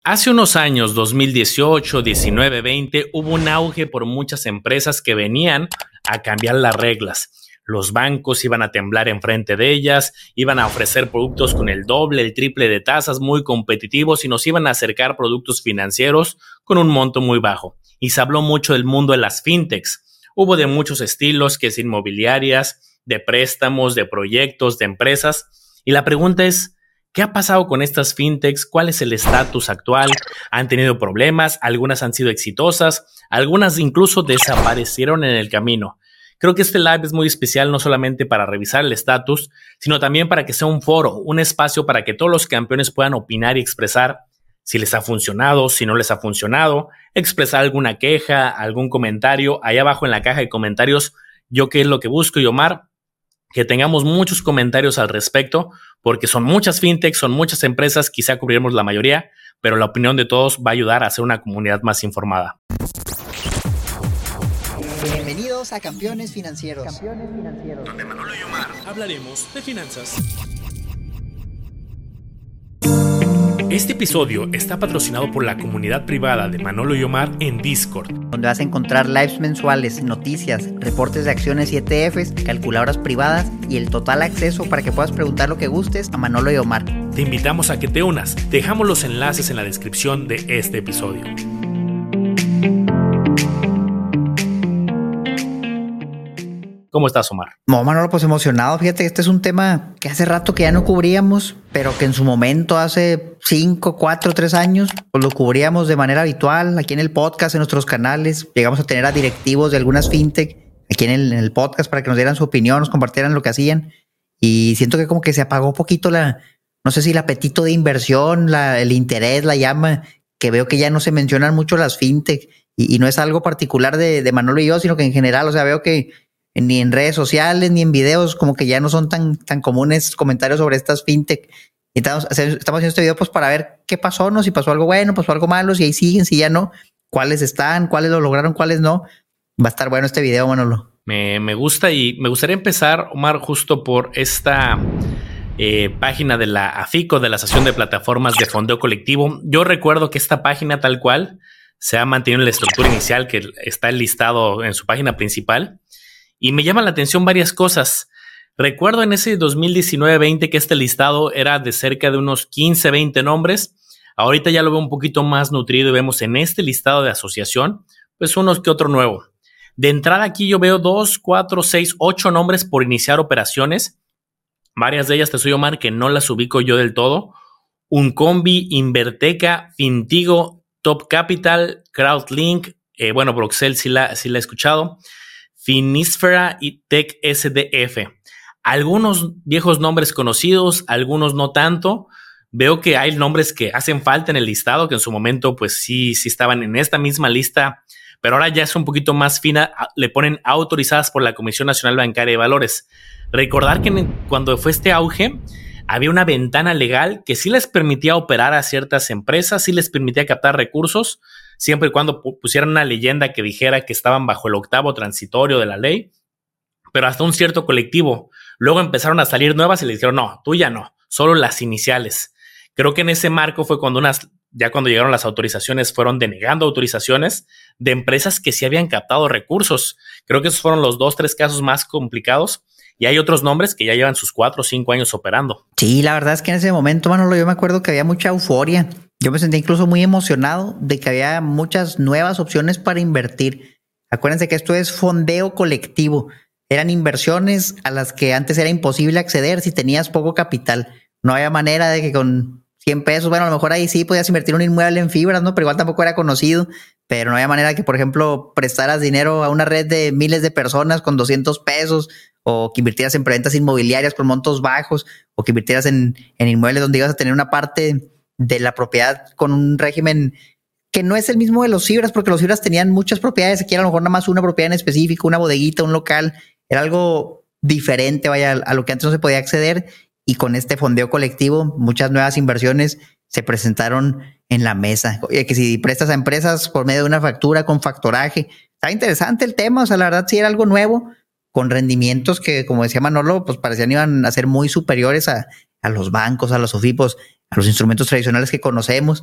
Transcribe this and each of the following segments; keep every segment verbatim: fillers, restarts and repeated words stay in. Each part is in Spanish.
Hace unos años, dos mil dieciocho, diecinueve, veinte, hubo un auge por muchas empresas que venían a cambiar las reglas. Los bancos iban a temblar enfrente de ellas, iban a ofrecer productos con el doble, el triple de tasas muy competitivos y nos iban a acercar productos financieros con un monto muy bajo. Y se habló mucho del mundo de las fintechs. Hubo de muchos estilos, que es inmobiliarias, de préstamos, de proyectos, de empresas. Y la pregunta es, ¿qué ha pasado con estas fintechs? ¿Cuál es el estatus actual? ¿Han tenido problemas? Algunas han sido exitosas, algunas incluso desaparecieron en el camino. Creo que este live es muy especial no solamente para revisar el estatus, sino también para que sea un foro, un espacio para que todos los campeones puedan opinar y expresar si les ha funcionado, si no les ha funcionado, expresar alguna queja, algún comentario. Ahí abajo en la caja de comentarios, yo qué es lo que busco y Omar, que tengamos muchos comentarios al respecto, porque son muchas fintechs, son muchas empresas, quizá cubriremos la mayoría, pero la opinión de todos va a ayudar a hacer una comunidad más informada. Bienvenidos a Campeones Financieros. Campeones Financieros. Donde Manolo y Omar hablaremos de finanzas. Este episodio está patrocinado por la comunidad privada de Manolo y Omar en Discord, donde vas a encontrar lives mensuales, noticias, reportes de acciones y E T Fs, calculadoras privadas y el total acceso para que puedas preguntar lo que gustes a Manolo y Omar. Te invitamos a que te unas. Dejamos los enlaces en la descripción de este episodio. ¿Cómo estás, Omar? No, Manolo, pues emocionado. Fíjate que este es un tema que hace rato que ya no cubríamos, pero que en su momento, hace cinco, cuatro, tres años, pues lo cubríamos de manera habitual aquí en el podcast, en nuestros canales. Llegamos a tener a directivos de algunas fintech aquí en el, en el podcast para que nos dieran su opinión, nos compartieran lo que hacían. Y siento que como que se apagó un poquito la, no sé si el apetito de inversión, la, el interés, la llama, que veo que ya no se mencionan mucho las fintech. Y, y no es algo particular de, de Manolo y yo, sino que en general, o sea, veo que ni en redes sociales, ni en videos, como que ya no son tan, tan comunes comentarios sobre estas fintech. Y estamos, estamos haciendo este video pues para ver qué pasó, ¿no? Si pasó algo bueno, pasó algo malo, si ahí siguen, si ya no, cuáles están, cuáles lo lograron, cuáles no. Va a estar bueno este video, Manolo. Me, me gusta y me gustaría empezar, Omar, justo por esta eh, página de la AFICO, de la Asociación de Plataformas de Fondeo Colectivo. Yo recuerdo que esta página tal cual se ha mantenido en la estructura inicial que está listado en su página principal. Y me llama la atención varias cosas. Recuerdo en ese dos mil diecinueve veinte que este listado era de cerca de unos quince, veinte nombres. Ahorita ya lo veo un poquito más nutrido y vemos en este listado de asociación, pues unos que otro nuevo. De entrada aquí yo veo dos, cuatro, seis, ocho nombres por iniciar operaciones. Varias de ellas, te soy Omar, que no las ubico yo del todo. Uncombi, Inverteca, Fintigo, Top Capital, Crowdlink, eh, bueno, Broxel sí la, sí la he escuchado. Finisfera y Tech S D F. Algunos viejos nombres conocidos, algunos no tanto. Veo que hay nombres que hacen falta en el listado, que en su momento pues sí, sí estaban en esta misma lista, pero ahora ya es un poquito más fina, le ponen autorizadas por la Comisión Nacional Bancaria de Valores. Recordar que cuando fue este auge, había una ventana legal que sí les permitía operar a ciertas empresas, sí les permitía captar recursos, siempre y cuando pusieran una leyenda que dijera que estaban bajo el octavo transitorio de la ley, pero hasta un cierto colectivo. Luego empezaron a salir nuevas y le dijeron, no, tú ya no, solo las iniciales. Creo que en ese marco fue cuando unas, ya cuando llegaron las autorizaciones, fueron denegando autorizaciones de empresas que sí habían captado recursos. Creo que esos fueron los dos, tres casos más complicados. Y hay otros nombres que ya llevan sus cuatro o cinco años operando. Sí, la verdad es que en ese momento, Manolo, yo me acuerdo que había mucha euforia. Yo me sentí incluso muy emocionado de que había muchas nuevas opciones para invertir. Acuérdense que esto es fondeo colectivo. Eran inversiones a las que antes era imposible acceder si tenías poco capital. No había manera de que con cien pesos, bueno, a lo mejor ahí sí podías invertir un inmueble en fibras, ¿no? Pero igual tampoco era conocido. Pero no había manera que, por ejemplo, prestaras dinero a una red de miles de personas con doscientos pesos, o que invirtieras en preventas inmobiliarias con montos bajos, o que invirtieras en, en inmuebles donde ibas a tener una parte de la propiedad con un régimen que no es el mismo de los fibras, porque los fibras tenían muchas propiedades. Aquí a lo mejor nada más una propiedad en específico, una bodeguita, un local. Era algo diferente, vaya, a lo que antes no se podía acceder. Y con este fondeo colectivo, muchas nuevas inversiones se presentaron en la mesa. Oye, que si prestas a empresas por medio de una factura con factoraje. Está interesante el tema, o sea, la verdad sí era algo nuevo, con rendimientos que, como decía Manolo, pues parecían iban a ser muy superiores a, a los bancos, a los OFIPOS, a los instrumentos tradicionales que conocemos.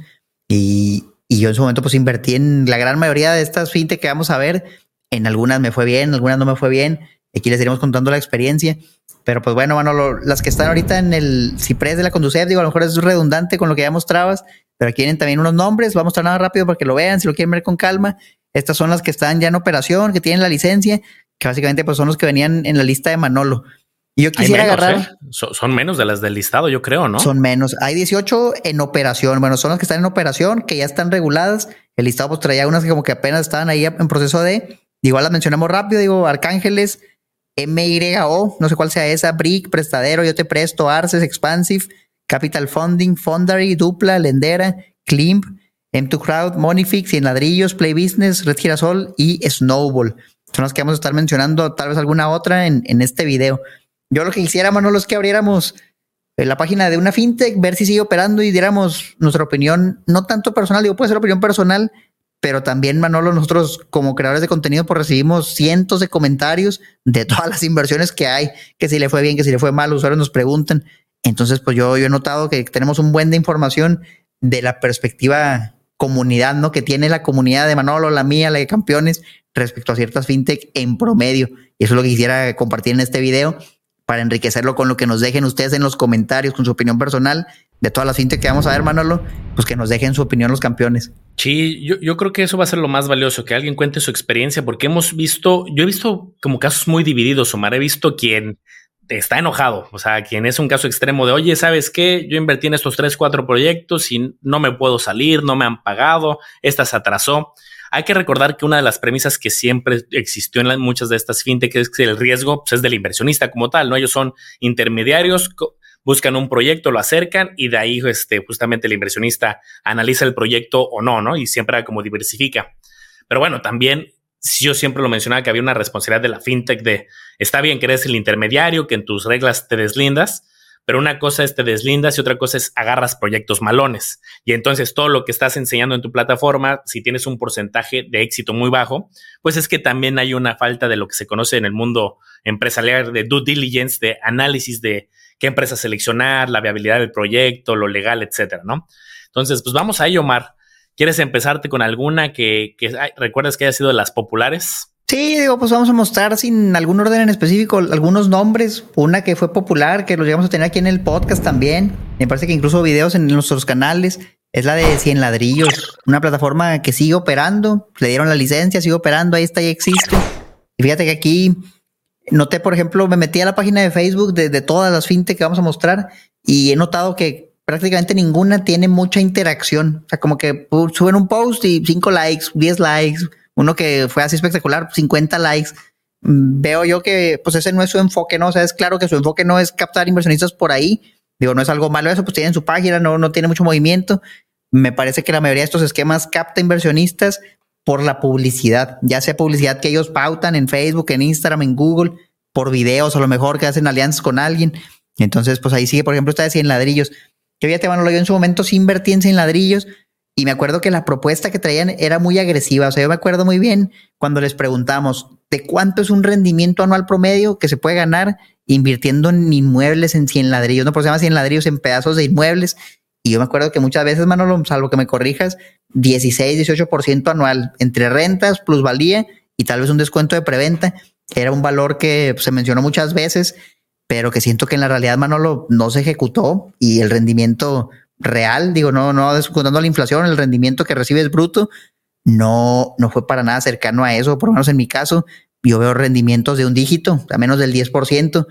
Y, y yo en su momento pues invertí en la gran mayoría de estas fintech que vamos a ver. En algunas me fue bien, en algunas no me fue bien. Aquí les iremos contando la experiencia. Pero pues bueno, bueno, lo, las que están ahorita en el Ciprés de la Conducef, digo, a lo mejor es redundante con lo que ya mostrabas, pero aquí vienen también unos nombres. Vamos a mostrar nada rápido para que lo vean, si lo quieren ver con calma. Estas son las que están ya en operación, que tienen la licencia, que básicamente pues son los que venían en la lista de Manolo. Y yo quisiera menos, agarrar... ¿eh? So, son menos de las del listado, yo creo, ¿no? Son menos. Hay dieciocho en operación. Bueno, son las que están en operación, que ya están reguladas. El listado pues traía unas que como que apenas estaban ahí en proceso de... Igual las mencionamos rápido, digo, Arcángeles, M Y O, no sé cuál sea esa, Brick, Prestadero, Yo Te Presto, Arces, Expansive, Capital Funding, Fondary, Dupla, Lendera, Climp, M dos Crowd, Monifix, Cien Ladrillos, Play Business, Red Girasol y Snowball. Son las que vamos a estar mencionando, tal vez alguna otra en, en este video. Yo lo que quisiera, Manolo, es que abriéramos la página de una fintech, ver si sigue operando y diéramos nuestra opinión, no tanto personal, digo, puede ser opinión personal, pero también, Manolo, nosotros como creadores de contenido pues recibimos cientos de comentarios de todas las inversiones que hay, que si le fue bien, que si le fue mal, los usuarios nos preguntan. Entonces, pues yo, yo he notado que tenemos un buen de información de la perspectiva comunidad, ¿no? Que tiene la comunidad de Manolo, la mía, la de Campeones, respecto a ciertas fintech en promedio. Y eso es lo que quisiera compartir en este video para enriquecerlo con lo que nos dejen ustedes en los comentarios, con su opinión personal de todas las fintech que vamos a ver, Manolo, pues que nos dejen su opinión los campeones. Sí, yo, yo creo que eso va a ser lo más valioso, que alguien cuente su experiencia, porque hemos visto, yo he visto como casos muy divididos, Omar. He visto quien está enojado, o sea, quien es un caso extremo de, oye, ¿sabes qué? Yo invertí en estos tres, cuatro proyectos y no me puedo salir, no me han pagado, esta se atrasó. Hay que recordar que una de las premisas que siempre existió en las, muchas de estas fintech es que el riesgo pues, es del inversionista como tal, ¿no? Ellos son intermediarios, buscan un proyecto, lo acercan y de ahí este, justamente el inversionista analiza el proyecto o no, ¿no? Y siempre como diversifica. Pero bueno, también yo siempre lo mencionaba que había una responsabilidad de la fintech de, está bien que eres el intermediario, que en tus reglas te deslindas, pero una cosa es te deslindas y otra cosa es agarras proyectos malones. Y entonces todo lo que estás enseñando en tu plataforma, si tienes un porcentaje de éxito muy bajo, pues es que también hay una falta de lo que se conoce en el mundo empresarial de due diligence, de análisis de qué empresa seleccionar, la viabilidad del proyecto, lo legal, etcétera, ¿no? Entonces, pues vamos a ello, Omar. ¿Quieres empezarte con alguna que, que ay, recuerdas que haya sido de las populares? Sí, digo, pues vamos a mostrar sin algún orden en específico algunos nombres. Una que fue popular, que los llegamos a tener aquí en el podcast también. Me parece que incluso videos en nuestros canales. Es la de Cien Ladrillos, una plataforma que sigue operando. Le dieron la licencia, sigue operando, ahí está, ya existe. Y fíjate que aquí noté, por ejemplo, me metí a la página de Facebook de, de todas las fintech que vamos a mostrar y he notado que prácticamente ninguna tiene mucha interacción. O sea, como que uh, suben un post y cinco likes, diez likes. Uno que fue así espectacular, cincuenta likes. Veo yo que pues ese no es su enfoque, ¿no? O sea, es claro que su enfoque no es captar inversionistas por ahí. Digo, no es algo malo eso, pues tienen su página, no, no tiene mucho movimiento. Me parece que la mayoría de estos esquemas capta inversionistas por la publicidad, ya sea publicidad que ellos pautan en Facebook, en Instagram, en Google, por videos, a lo mejor que hacen alianzas con alguien. Entonces, pues ahí sigue, por ejemplo, esta de Cien Ladrillos. Que fíjate, Manolo, yo en su momento sí invertí en Cien Ladrillos. Y me acuerdo que la propuesta que traían era muy agresiva. O sea, yo me acuerdo muy bien cuando les preguntamos de cuánto es un rendimiento anual promedio que se puede ganar invirtiendo en inmuebles en Cien Ladrillos. No, por eso se llama Cien Ladrillos, en pedazos de inmuebles. Y yo me acuerdo que muchas veces, Manolo, salvo que me corrijas, dieciséis, dieciocho por ciento anual entre rentas, plusvalía y tal vez un descuento de preventa. Era un valor que pues, se mencionó muchas veces, pero que siento que en la realidad, Manolo, no se ejecutó y el rendimiento real, digo, no, no descontando la inflación, el rendimiento que recibes bruto, no, no fue para nada cercano a eso. Por lo menos en mi caso, yo veo rendimientos de un dígito, a menos del diez por ciento,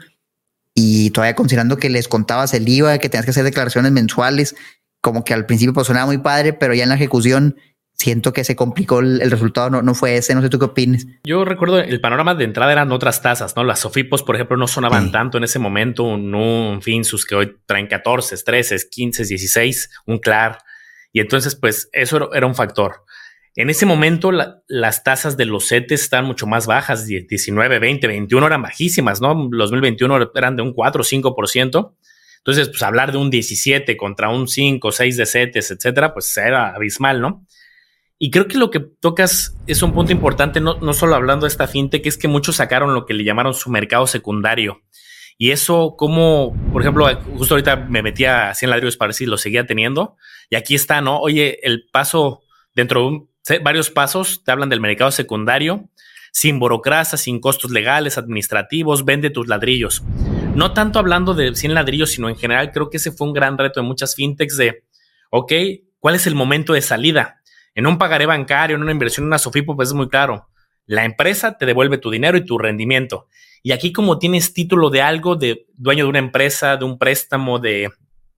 y todavía considerando que les contabas el I V A, que tenías que hacer declaraciones mensuales, como que al principio pues sonaba muy padre, pero ya en la ejecución siento que se complicó el, el resultado, no, no fue ese. No sé tú qué opinas. Yo recuerdo el panorama de entrada eran otras tasas, ¿no? Las Sofipos, por ejemplo, no sonaban sí. tanto en ese momento. Un, un Finsus que hoy traen catorce, trece, quince, dieciséis, un Clar. Y entonces, pues eso era un factor. En ese momento, la, las tasas de los C E T E S están mucho más bajas, diecinueve, veinte, veintiuno eran bajísimas, ¿no? Los dos mil veintiuno eran de un cuatro o cinco por ciento. Entonces, pues hablar de un diecisiete contra un cinco o seis de C E T E S, etcétera, pues era abismal, ¿no? Y creo que lo que tocas es un punto importante, no, no solo hablando de esta fintech, que es que muchos sacaron lo que le llamaron su mercado secundario. Y eso, como, por ejemplo, justo ahorita me metí a Cien Ladrillos para ver si lo seguía teniendo. Y aquí está, ¿no? Oye, el paso, dentro de un, varios pasos, te hablan del mercado secundario, sin burocracia, sin costos legales, administrativos, vende tus ladrillos. No tanto hablando de cien ladrillos, sino en general, creo que ese fue un gran reto de muchas fintechs de, ok, ¿cuál es el momento de salida? En un pagaré bancario, en una inversión en una SOFIPO, pues es muy claro. La empresa te devuelve tu dinero y tu rendimiento. Y aquí, como tienes título de algo, de dueño de una empresa, de un préstamo, de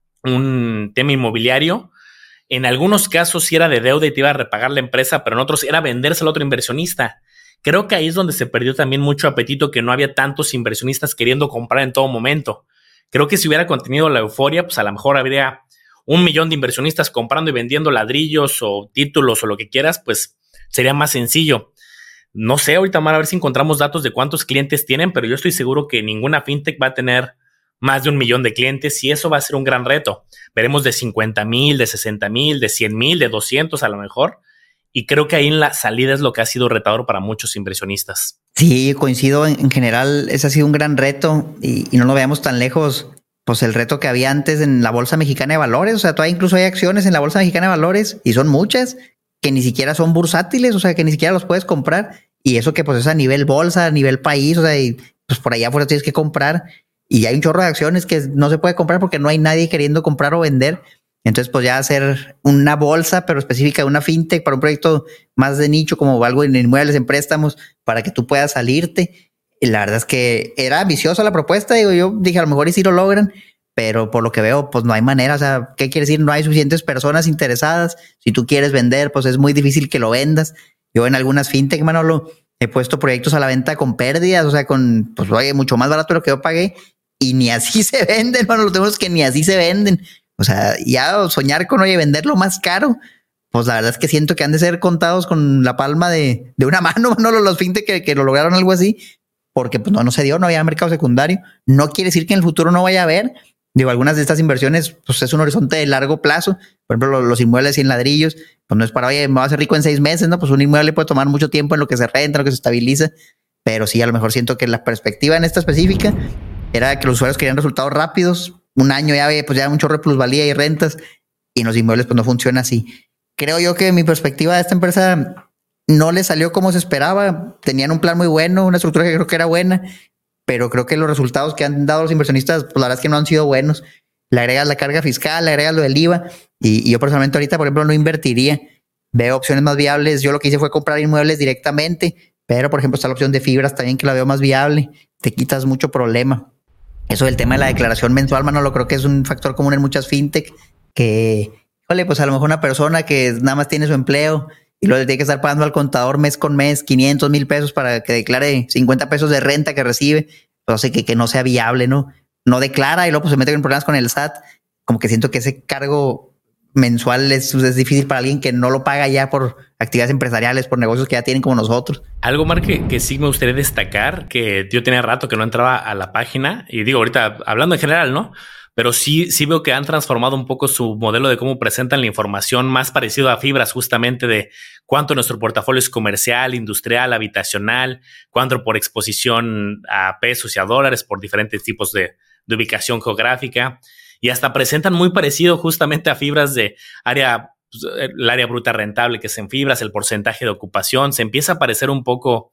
un tema inmobiliario, en algunos casos sí era de deuda y te iba a repagar la empresa, pero en otros era vendérselo a otro inversionista. Creo que ahí es donde se perdió también mucho apetito, que no había tantos inversionistas queriendo comprar en todo momento. Creo que si hubiera contenido la euforia, pues a lo mejor habría un millón de inversionistas comprando y vendiendo ladrillos o títulos o lo que quieras, pues sería más sencillo. No sé, ahorita Mar, a ver si encontramos datos de cuántos clientes tienen, pero yo estoy seguro que ninguna fintech va a tener más de un millón de clientes y eso va a ser un gran reto. Veremos de cincuenta mil, de sesenta mil, de cien mil, de doscientos a lo mejor. Y creo que ahí en la salida es lo que ha sido retador para muchos inversionistas. Sí, coincido. En, en general, ese ha sido un gran reto y, y no lo veamos tan lejos. Pues el reto que había antes en la Bolsa Mexicana de Valores. O sea, todavía incluso hay acciones en la Bolsa Mexicana de Valores y son muchas que ni siquiera son bursátiles, o sea, que ni siquiera los puedes comprar. Y eso que pues es a nivel bolsa, a nivel país, o sea, y pues por allá afuera tienes que comprar. Y hay un chorro de acciones que no se puede comprar porque no hay nadie queriendo comprar o vender. Entonces, pues ya hacer una bolsa, pero específica de una fintech para un proyecto más de nicho, como algo en inmuebles, en préstamos, para que tú puedas salirte. Y la verdad es que era ambiciosa la propuesta. Digo, yo dije, a lo mejor y sí lo logran, pero por lo que veo, pues no hay manera. O sea, ¿qué quiere decir? No hay suficientes personas interesadas. Si tú quieres vender, pues es muy difícil que lo vendas. Yo en algunas fintech, Manolo, he puesto proyectos a la venta con pérdidas, o sea, con, pues oye, mucho más barato de lo que yo pagué. Y ni así se venden, Manolo. Lo tenemos que ni así se venden. O sea, ya soñar con, oye, venderlo más caro, pues la verdad es que siento que han de ser contados con la palma de, de una mano, no los fintech que, que lo lograron algo así, porque pues no, no se dio, no había mercado secundario. No quiere decir que en el futuro no vaya a haber. Digo, algunas de estas inversiones, pues es un horizonte de largo plazo. Por ejemplo, los, los inmuebles cien ladrillos, pues no es para, oye, me voy a hacer rico en seis meses, ¿no? Pues un inmueble puede tomar mucho tiempo en lo que se renta, en lo que se estabiliza. Pero sí, a lo mejor siento que la perspectiva en esta específica era que los usuarios querían resultados rápidos. Un año ya ve, pues ya un chorro de plusvalía y rentas, y en los inmuebles pues no funciona así. Creo yo que mi perspectiva de esta empresa no le salió como se esperaba. Tenían un plan muy bueno, una estructura que creo que era buena, pero creo que los resultados que han dado los inversionistas, pues la verdad es que no han sido buenos. Le agregas la carga fiscal, le agregas lo del I V A, y, y yo personalmente ahorita, por ejemplo, no invertiría. Veo opciones más viables. Yo lo que hice fue comprar inmuebles directamente, pero por ejemplo está la opción de fibras también, que la veo más viable. Te quitas mucho problema. Eso del tema de la declaración mensual, Manolo, creo que es un factor común en muchas fintech que, vale, pues a lo mejor una persona que nada más tiene su empleo y luego le tiene que estar pagando al contador mes con mes quinientos mil pesos para que declare cincuenta pesos de renta que recibe, entonces que, que no sea viable, ¿no? No declara y luego pues se mete en problemas con el S A T. Como que siento que ese cargo mensual es, es difícil para alguien que no lo paga ya por actividades empresariales, por negocios que ya tienen como nosotros. Algo, Mar, que, que sí me gustaría destacar, que yo tenía rato que no entraba a la página, y digo ahorita hablando en general, ¿no? Pero sí, sí veo que han transformado un poco su modelo de cómo presentan la información, más parecido a fibras, justamente de cuánto nuestro portafolio es comercial, industrial, habitacional, cuánto por exposición a pesos y a dólares por diferentes tipos de, de ubicación geográfica. Y hasta presentan muy parecido justamente a fibras de área, el área bruta rentable que es en fibras, el porcentaje de ocupación, se empieza a parecer un poco,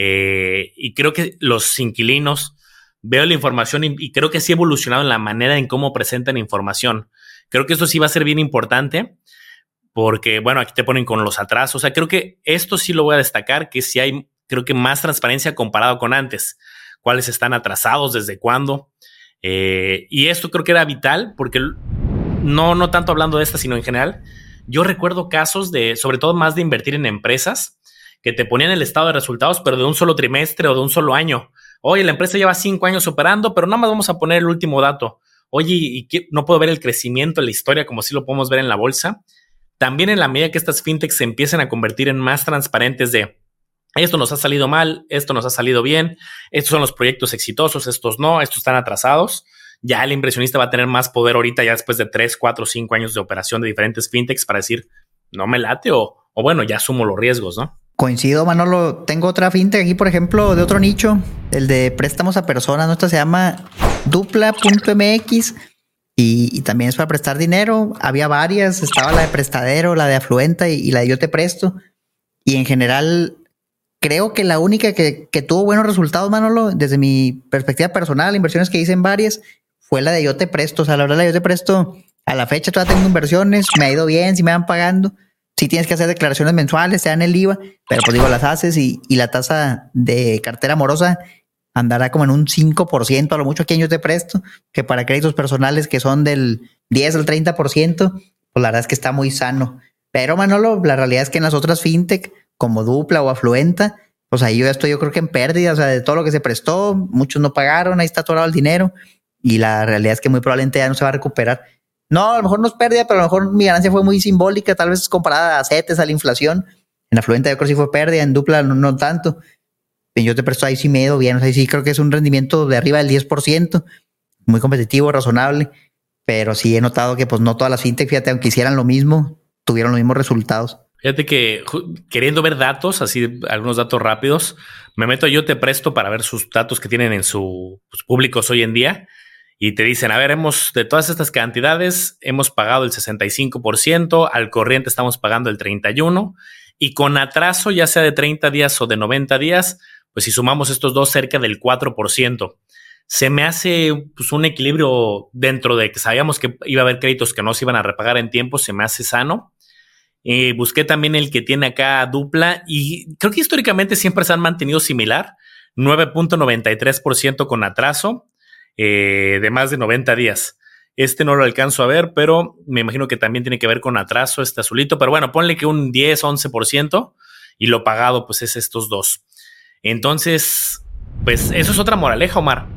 eh, y creo que los inquilinos, veo la información y, y creo que sí ha evolucionado en la manera en cómo presentan información. Creo que esto sí va a ser bien importante porque, bueno, aquí te ponen con los atrasos. O sea, creo que esto sí lo voy a destacar, que sí hay, creo que más transparencia comparado con antes. ¿Cuáles están atrasados? ¿Desde cuándo? Eh, y esto creo que era vital porque no, no tanto hablando de esta, sino en general, yo recuerdo casos de, sobre todo más de invertir en empresas que te ponían el estado de resultados, pero de un solo trimestre o de un solo año. Oye, la empresa lleva cinco años operando, pero nada más vamos a poner el último dato. Oye, ¿y qué? No puedo ver el crecimiento en la historia como sí lo podemos ver en la bolsa. También en la medida que estas fintechs se empiezan a convertir en más transparentes de esto nos ha salido mal, esto nos ha salido bien, estos son los proyectos exitosos, estos no, estos están atrasados. Ya el inversionista va a tener más poder ahorita, ya después de tres, cuatro, cinco años de operación de diferentes fintechs para decir, no me late o, o bueno, ya asumo los riesgos, ¿no? Coincido, Manolo. Tengo otra fintech aquí, por ejemplo, de otro nicho, el de préstamos a personas. Nuestra se llama Dupla punto M X y, y también es para prestar dinero. Había varias, estaba la de Prestadero, la de Afluenta y, y la de Yo Te Presto. Y en general, creo que la única que, que tuvo buenos resultados, Manolo, desde mi perspectiva personal, inversiones que hice en varias, fue la de Yo Te Presto. O sea, la verdad, la de Yo Te Presto, a la fecha todavía tengo inversiones, me ha ido bien, si me van pagando. Sí tienes que hacer declaraciones mensuales, te dan el I V A, pero pues digo, las haces y, y la tasa de cartera morosa andará como en un cinco por ciento, a lo mucho aquí en Yo Te Presto, que para créditos personales que son del diez al treinta por ciento, pues la verdad es que está muy sano. Pero Manolo, la realidad es que en las otras fintech, como Dupla o Afluenta, pues ahí yo ya estoy yo creo que en pérdida, o sea, de todo lo que se prestó, muchos no pagaron, ahí está atorado el dinero y la realidad es que muy probablemente ya no se va a recuperar. No, a lo mejor no es pérdida, pero a lo mejor mi ganancia fue muy simbólica, tal vez comparada a CETES, a la inflación. En Afluenta yo creo que sí fue pérdida, en Dupla no, no tanto. Yo Te Presto ahí sí me he ido bien, o sea, sí creo que es un rendimiento de arriba del diez por ciento, muy competitivo, razonable, pero sí he notado que pues no todas las fintech, fíjate, aunque hicieran lo mismo, tuvieron los mismos resultados. Fíjate que queriendo ver datos, así algunos datos rápidos, me meto a Yo Te Presto para ver sus datos que tienen en sus pues, públicos hoy en día y te dicen, a ver, hemos de todas estas cantidades, hemos pagado el sesenta y cinco por ciento, al corriente estamos pagando el treinta y uno por ciento y con atraso, ya sea de treinta días o de noventa días, pues si sumamos estos dos, cerca del cuatro por ciento. Se me hace pues, un equilibrio dentro de que sabíamos que iba a haber créditos que no se iban a repagar en tiempo, se me hace sano. Eh, busqué también el que tiene acá Dupla y creo que históricamente siempre se han mantenido similar, nueve punto noventa y tres por ciento con atraso eh, de más de noventa días. Este no lo alcanzo a ver, pero me imagino que también tiene que ver con atraso este azulito, pero bueno, ponle que un diez, once por ciento y lo pagado pues es estos dos. Entonces, pues eso es otra moraleja, Omar.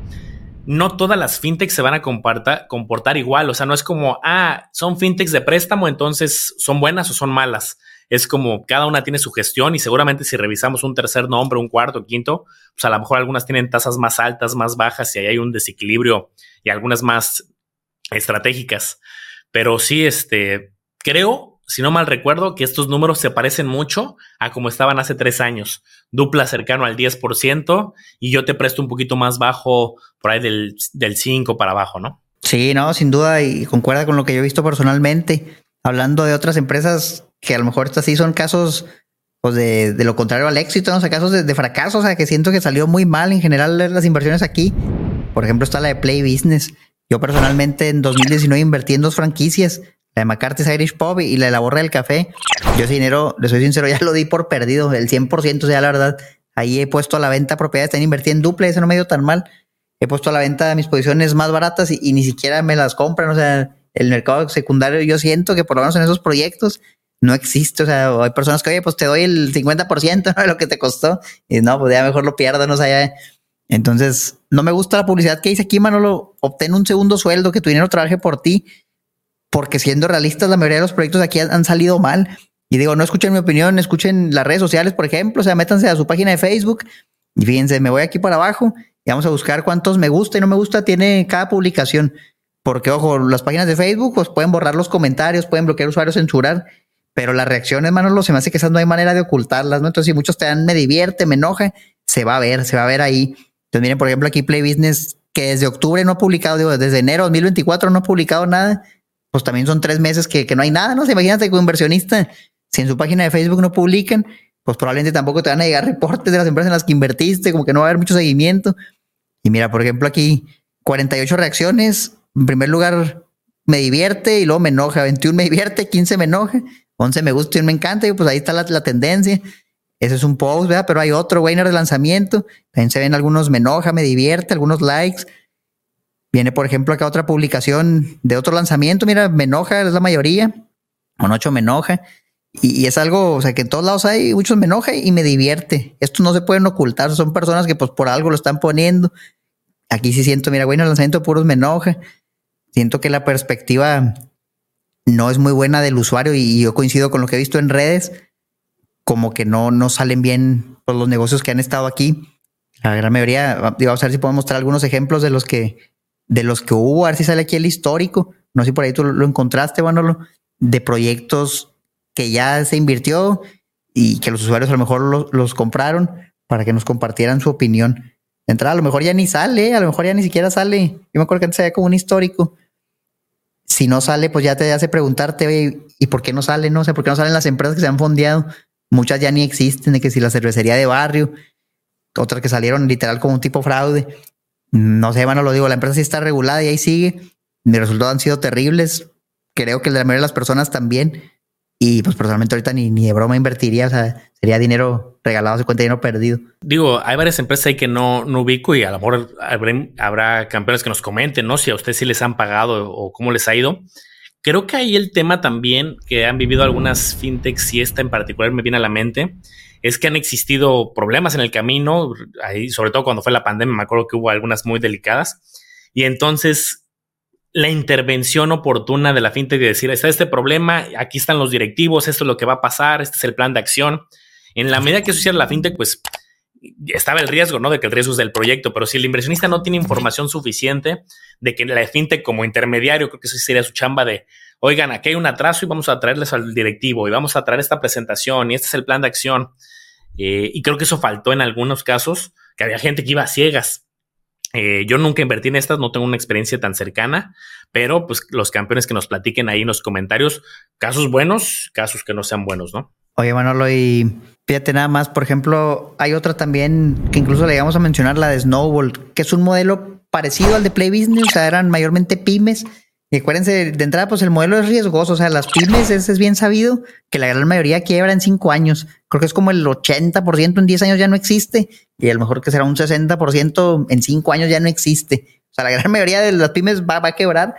No todas las fintechs se van a comportar, comportar igual. O sea, no es como, ah, son fintechs de préstamo, entonces son buenas o son malas. Es como cada una tiene su gestión y seguramente si revisamos un tercer nombre, un cuarto, quinto, pues a lo mejor algunas tienen tasas más altas, más bajas y ahí hay un desequilibrio y algunas más estratégicas. Pero sí, este, creo, si no mal recuerdo, que estos números se parecen mucho a como estaban hace tres años. Dupla cercano al diez por ciento y Yo Te Presto un poquito más bajo, por ahí del, del cinco para abajo, ¿no? Sí, no, sin duda, y concuerda con lo que yo he visto personalmente. Hablando de otras empresas que a lo mejor estas sí son casos pues de, de lo contrario al éxito, ¿no? O sea, casos de, de fracaso, o sea, que siento que salió muy mal en general las inversiones aquí. Por ejemplo, está la de Play Business. Yo personalmente en dos mil diecinueve invertí en dos franquicias, la de McCarthy's Irish Pub y la de la Borra del Café. Yo ese dinero, les soy sincero, ya lo di por perdido, el cien por ciento, o sea, la verdad, ahí he puesto a la venta propiedades, también invertí en Dupla, ese no me dio tan mal. He puesto a la venta mis posiciones más baratas y, y ni siquiera me las compran, o sea, el mercado secundario yo siento que por lo menos en esos proyectos no existe, o sea, hay personas que, oye, pues te doy el cincuenta por ciento, ¿no?, de lo que te costó, y no, pues ya mejor lo pierdo, no sé, ya. Entonces, no me gusta la publicidad que dice aquí, Manolo, obtén un segundo sueldo, que tu dinero trabaje por ti, porque siendo realistas, la mayoría de los proyectos aquí han, han salido mal. Y digo, no escuchen mi opinión, escuchen las redes sociales, por ejemplo, o sea, métanse a su página de Facebook y fíjense, me voy aquí para abajo y vamos a buscar cuántos me gusta y no me gusta tiene cada publicación. Porque, ojo, las páginas de Facebook pues pueden borrar los comentarios, pueden bloquear usuarios, censurar, pero las reacciones, Manolo, se me hace que esas no hay manera de ocultarlas, ¿no? Entonces, si muchos te dan, me divierte, me enoja, se va a ver, se va a ver ahí. Entonces, miren, por ejemplo, aquí Play Business, que desde octubre no ha publicado, digo, desde enero de dos mil veinticuatro no ha publicado nada, pues también son tres meses que, que no hay nada, ¿no? Se imagínate como inversionista, si en su página de Facebook no publican, pues probablemente tampoco te van a llegar reportes de las empresas en las que invertiste, como que no va a haber mucho seguimiento. Y mira, por ejemplo, aquí cuarenta y ocho reacciones, en primer lugar me divierte y luego me enoja, veintiuno me divierte, quince me enoja, once me gusta y uno me encanta, y pues ahí está la, la tendencia. Ese es un post, ¿verdad? Pero hay otro, Weiner de lanzamiento, también se ven algunos me enoja, me divierte, algunos likes. Viene, por ejemplo, acá otra publicación de otro lanzamiento, mira, me enoja, es la mayoría, con ocho me enoja. Y, y es algo, o sea, que en todos lados hay muchos me enoja y me divierte. Estos no se pueden ocultar, son personas que pues por algo lo están poniendo. Aquí sí siento, mira, bueno, el lanzamiento puros me enoja. Siento que la perspectiva no es muy buena del usuario y yo coincido con lo que he visto en redes, como que no, no salen bien pues, los negocios que han estado aquí. La gran mayoría, vamos a ver si podemos mostrar algunos ejemplos de los que, de los que hubo, a ver si sale aquí el histórico. No sé si por ahí tú lo encontraste, Manolo, de proyectos que ya se invirtió y que los usuarios a lo mejor los, los compraron para que nos compartieran su opinión. De entrada, a lo mejor ya ni sale, a lo mejor ya ni siquiera sale. Yo me acuerdo que antes había como un histórico, si no sale, pues ya te hace preguntarte, oye, ¿y por qué no sale? No sé, ¿por qué no salen las empresas que se han fondeado? Muchas ya ni existen, de que si la cervecería de barrio, otras que salieron literal como un tipo fraude. No sé, bueno, lo digo, la empresa sí está regulada y ahí sigue. Mis resultados han sido terribles. Creo que la mayoría de las personas también. Y pues personalmente ahorita ni, ni de broma invertiría, o sea, sería dinero regalado, se cuenta dinero perdido. Digo, hay varias empresas ahí que no, no ubico y a lo mejor habrá, habrá campeones que nos comenten, ¿no? Si a ustedes sí les han pagado o cómo les ha ido. Creo que ahí el tema también que han vivido algunas fintechs y esta en particular me viene a la mente es que han existido problemas en el camino, ahí, sobre todo cuando fue la pandemia, me acuerdo que hubo algunas muy delicadas y entonces la intervención oportuna de la fintech de decir, está este problema, aquí están los directivos, esto es lo que va a pasar, este es el plan de acción. En la medida que eso hiciera la fintech, pues estaba el riesgo, ¿no? De que el riesgo es del proyecto, pero si el inversionista no tiene información suficiente de que la fintech como intermediario, creo que eso sería su chamba de, oigan, aquí hay un atraso y vamos a traerles al directivo y vamos a traer esta presentación y este es el plan de acción. Eh, y creo que eso faltó en algunos casos, que había gente que iba a ciegas. Eh, yo nunca invertí en estas, no tengo una experiencia tan cercana, pero pues los campeones que nos platiquen ahí en los comentarios, casos buenos, casos que no sean buenos, ¿no? Oye, Manolo, y fíjate nada más, por ejemplo, hay otra también que incluso le llegamos a mencionar, la de Snowball, que es un modelo parecido al de Play Business, o sea, eran mayormente pymes. Y acuérdense, de entrada, pues el modelo es riesgoso, o sea, las pymes, ese es bien sabido, que la gran mayoría quiebra en cinco años. Creo que es como el ochenta por ciento en diez años ya no existe, y a lo mejor que será un sesenta por ciento en cinco años ya no existe. O sea, la gran mayoría de las pymes va, va a quebrar,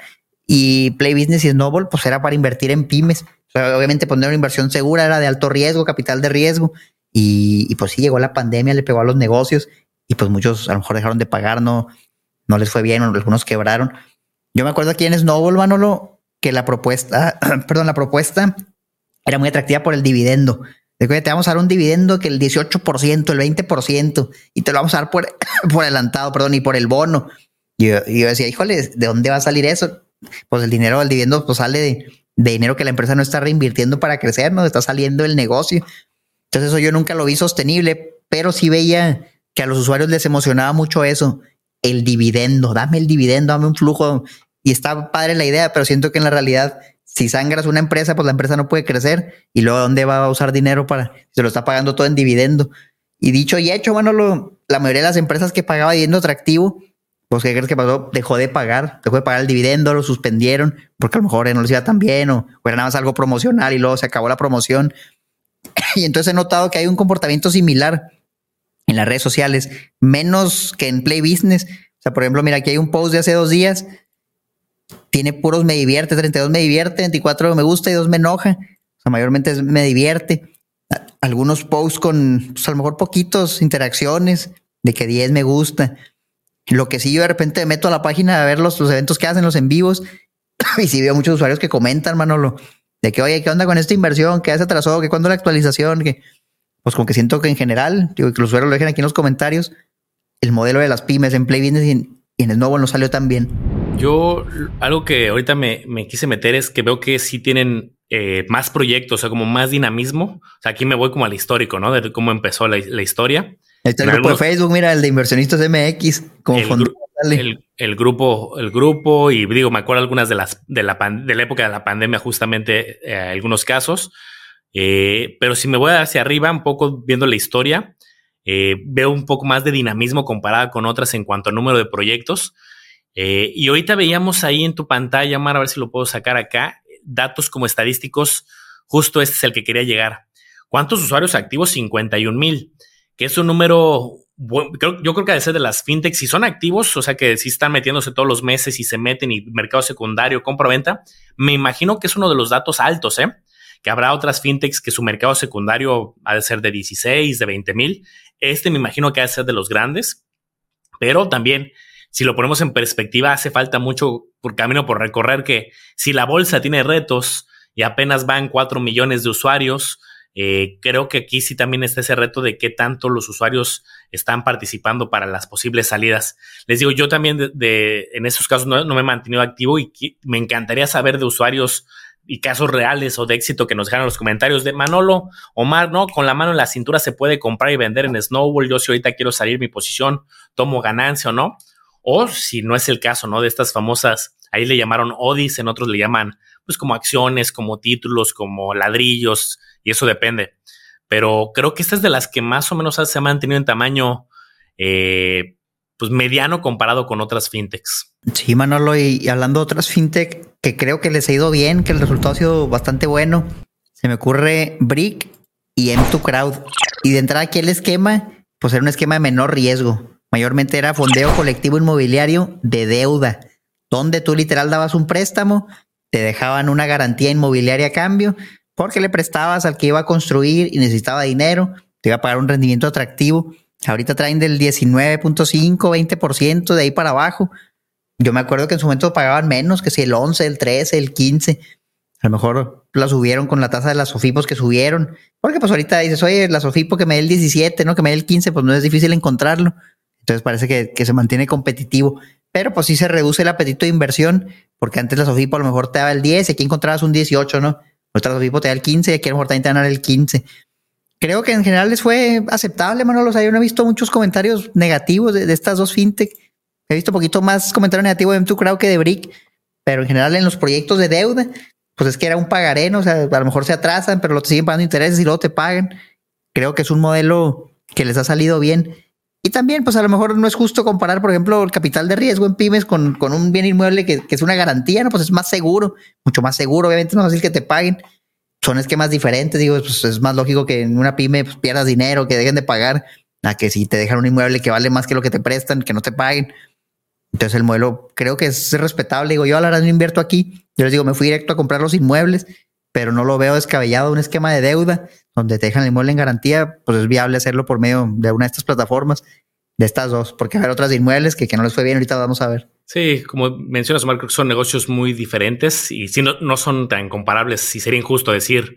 y Play Business y Snowball, pues era para invertir en pymes. O sea, obviamente poner una inversión segura era de alto riesgo, capital de riesgo, y, y pues sí, llegó la pandemia, le pegó a los negocios, y pues muchos a lo mejor dejaron de pagar, no, no les fue bien, algunos quebraron. Yo me acuerdo aquí en Snowball, Manolo, que la propuesta, perdón, la propuesta era muy atractiva por el dividendo. De que te vamos a dar un dividendo que el dieciocho por ciento, el veinte por ciento, y te lo vamos a dar por, por adelantado, perdón, y por el bono. Y yo, y yo decía, híjole, ¿de dónde va a salir eso? Pues el dinero del dividendo pues sale de, de dinero que la empresa no está reinvirtiendo para crecer, no está saliendo el negocio. Entonces eso yo nunca lo vi sostenible, pero sí veía que a los usuarios les emocionaba mucho eso. El dividendo, dame el dividendo, dame un flujo. Y está padre la idea, pero siento que en la realidad, si sangras una empresa, pues la empresa no puede crecer. Y luego, ¿dónde va a usar dinero para? Se lo está pagando todo en dividendo. Y dicho y hecho, Manolo, la mayoría de las empresas que pagaba dividendo atractivo, pues, ¿qué crees que pasó? Dejó de pagar, dejó de pagar el dividendo, lo suspendieron, porque a lo mejor no les iba tan bien, o, o era nada más algo promocional y luego se acabó la promoción. Y entonces he notado que hay un comportamiento similar en las redes sociales, menos que en Play Business. O sea, por ejemplo, mira, aquí hay un post de hace dos días, tiene puros me divierte, treinta y dos me divierte, veinticuatro me gusta y dos me enoja. O sea, mayormente es me divierte. Algunos posts con, pues, a lo mejor poquitos interacciones, de que diez me gusta. Lo que sí, yo de repente me meto a la página a ver los, los eventos que hacen, los en vivos, y sí veo muchos usuarios que comentan, Manolo, de que, oye, ¿qué onda con esta inversión? ¿Qué se atrasó? ¿Qué cuándo la actualización? Que pues como que siento que en general, digo, que los usuarios lo dejen aquí en los comentarios, el modelo de las pymes en Play Business y en, y en Snowball no salió tan bien. Yo, algo que ahorita me, me quise meter es que veo que sí tienen eh, más proyectos, o sea, como más dinamismo. O sea, aquí me voy como al histórico, ¿no? De cómo empezó la, la historia. Este el grupo algunos, de Facebook, mira, el de Inversionistas M X, como el, fondo, gru el, el grupo, el grupo, y digo, me acuerdo algunas de las de la, pan, de la época de la pandemia, justamente, eh, algunos casos. Eh, pero si me voy hacia arriba, un poco viendo la historia, eh, veo un poco más de dinamismo comparada con otras en cuanto a número de proyectos. Eh, y ahorita veíamos ahí en tu pantalla, Mar, a ver si lo puedo sacar acá, datos como estadísticos, justo este es el que quería llegar. ¿Cuántos usuarios activos? cincuenta y un mil, que es un número, bueno, creo, yo creo que debe ser de las fintechs, si son activos, o sea que si están metiéndose todos los meses y se meten y mercado secundario, compra-venta, me imagino que es uno de los datos altos, ¿eh? Que habrá otras fintechs que su mercado secundario ha de ser de dieciséis, de veinte mil. Este me imagino que ha de ser de los grandes, pero también, si lo ponemos en perspectiva, hace falta mucho por camino por recorrer, que si la bolsa tiene retos y apenas van cuatro millones de usuarios, eh, creo que aquí sí también está ese reto de qué tanto los usuarios están participando para las posibles salidas. Les digo, yo también de, de, en esos casos no, no me he mantenido activo y me encantaría saber de usuarios y casos reales o de éxito que nos dejaron en los comentarios de Manolo, Omar, ¿no? Con la mano en la cintura se puede comprar y vender en Snowball. Yo si ahorita quiero salir mi posición, tomo ganancia o no. O si no es el caso, ¿no? De estas famosas ahí le llamaron O D Is, en otros le llaman pues como acciones, como títulos, como ladrillos, y eso depende. Pero creo que esta es de las que más o menos se ha mantenido en tamaño eh, pues mediano comparado con otras fintechs. Sí, Manolo, y, y hablando de otras fintech que creo que les ha ido bien, que el resultado ha sido bastante bueno, se me ocurre Brick y M dos Crowd. Y de entrada aquí el esquema, pues era un esquema de menor riesgo. Mayormente era fondeo colectivo inmobiliario de deuda, donde tú literal dabas un préstamo, te dejaban una garantía inmobiliaria a cambio, porque le prestabas al que iba a construir y necesitaba dinero, te iba a pagar un rendimiento atractivo. Ahorita traen del diecinueve punto cinco, veinte por ciento de ahí para abajo. Yo me acuerdo que en su momento pagaban menos, que si el once, el trece, el quince. A lo mejor la subieron con la tasa de las Sofipos que subieron. Porque pues ahorita dices, oye, la Sofipo que me dé el diecisiete, ¿no? Que me dé el quince, pues no es difícil encontrarlo. Entonces parece que, que se mantiene competitivo. Pero pues sí se reduce el apetito de inversión, porque antes la Sofipo a lo mejor te daba el diez y aquí encontrabas un dieciocho, ¿no? Ahorita la Sofipo te da el quince y aquí a lo mejor también te van a dar el quince. Creo que en general les fue aceptable, Manolo. O sea, yo no he visto muchos comentarios negativos de, de estas dos fintech. He visto un poquito más comentarios negativos de M dos Crowd que de Brick, pero en general en los proyectos de deuda, pues es que era un pagaré, ¿no? O sea, a lo mejor se atrasan, pero lo te siguen pagando intereses y luego te pagan. Creo que es un modelo que les ha salido bien. Y también, pues a lo mejor no es justo comparar, por ejemplo, el capital de riesgo en pymes con, con un bien inmueble que, que es una garantía, ¿no? Pues es más seguro, mucho más seguro. Obviamente no es fácil que te paguen. Son esquemas diferentes, digo, pues es más lógico que en una pyme pues, pierdas dinero, que dejen de pagar, a que si te dejan un inmueble que vale más que lo que te prestan, que no te paguen. Entonces el modelo creo que es respetable. Digo, yo a la verdad no invierto aquí. Yo les digo, me fui directo a comprar los inmuebles, pero no lo veo descabellado. Un esquema de deuda donde te dejan el inmueble en garantía, pues es viable hacerlo por medio de una de estas plataformas, de estas dos, porque hay otras de inmuebles que, que no les fue bien. Ahorita vamos a ver. Sí, como mencionas, Omar, creo que son negocios muy diferentes y si no, no son tan comparables. Si sería injusto decir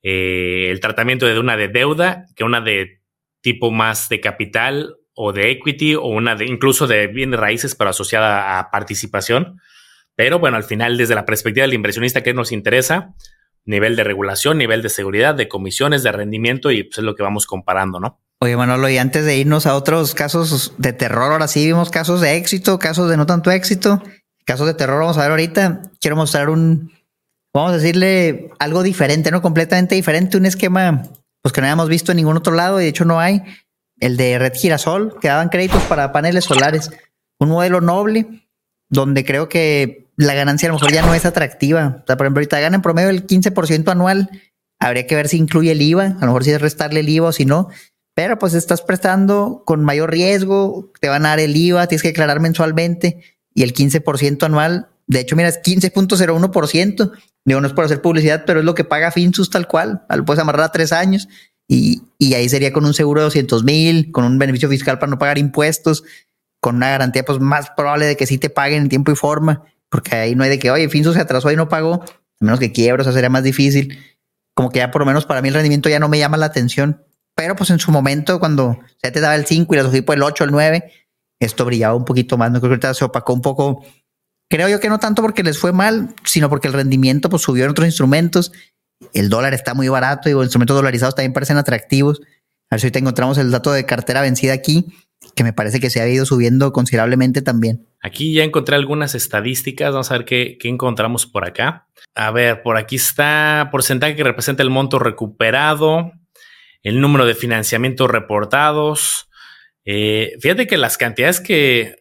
eh, el tratamiento de una de deuda que una de tipo más de capital o de equity o una de incluso de bienes raíces, pero asociada a participación. Pero bueno, al final, desde la perspectiva del inversionista, ¿qué nos interesa? Nivel de regulación, nivel de seguridad, de comisiones, de rendimiento, y pues es lo que vamos comparando, ¿no? Oye, Manolo, y antes de irnos a otros casos de terror, ahora sí vimos casos de éxito, casos de no tanto éxito, casos de terror. Vamos a ver ahorita. Quiero mostrar un, vamos a decirle algo diferente, ¿no? Completamente diferente, un esquema pues que no habíamos visto en ningún otro lado, y de hecho no hay. El de Red Girasol, que daban créditos para paneles solares. Un modelo noble, donde creo que la ganancia a lo mejor ya no es atractiva. O sea, por ejemplo, ahorita ganan en promedio el quince por ciento anual. Habría que ver si incluye el I V A, a lo mejor si es restarle el I V A o si no. Pero pues estás prestando con mayor riesgo, te van a dar el I V A, tienes que declarar mensualmente y el quince por ciento anual. De hecho, mira, es quince punto cero uno por ciento. Digo, no es por hacer publicidad, pero es lo que paga Finsus tal cual. Lo puedes amarrar a tres años y, y ahí sería con un seguro de doscientos mil, con un beneficio fiscal para no pagar impuestos, con una garantía pues más probable de que sí te paguen en tiempo y forma, porque ahí no hay de que, oye, Finsus se atrasó y no pagó, a menos que quiebra, o sea, sería más difícil. Como que ya por lo menos para mí el rendimiento ya no me llama la atención. Pero pues en su momento, cuando ya te daba el cinco y la Sofipo el ocho, el nueve, esto brillaba un poquito más. No creo que ahorita se opacó un poco. Creo yo que no tanto porque les fue mal, sino porque el rendimiento pues subió en otros instrumentos. El dólar está muy barato y los instrumentos dolarizados también parecen atractivos. A ver si ahorita encontramos el dato de cartera vencida aquí, que me parece que se ha ido subiendo considerablemente también. Aquí ya encontré algunas estadísticas. Vamos a ver qué, qué encontramos por acá. A ver, por aquí está porcentaje que representa el monto recuperado, el número de financiamientos reportados. Eh, fíjate que las cantidades que,